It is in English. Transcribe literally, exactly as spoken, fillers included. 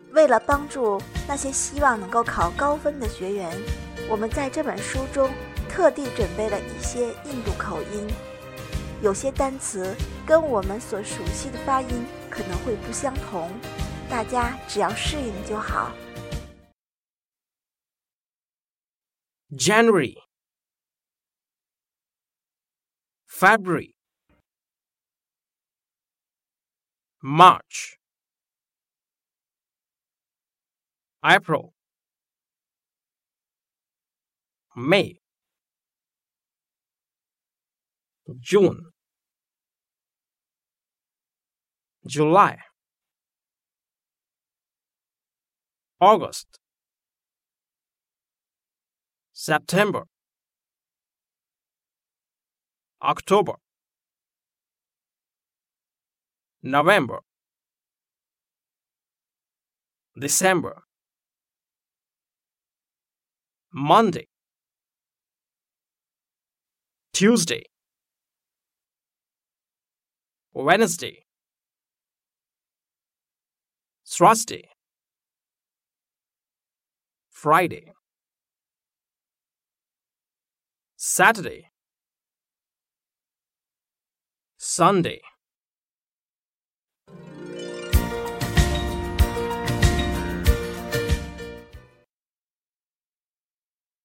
为了帮助那些希望能够考高分的学员，我们在这本书中特地准备了一些印度口音，有些单词跟我们所熟悉的发音可能会不相同，大家只要适应就好。 January, February, March, April, May, June, July, August, September, October, November, December, Monday, Tuesday, Wednesday, Thursday, Friday, Saturday, Sunday.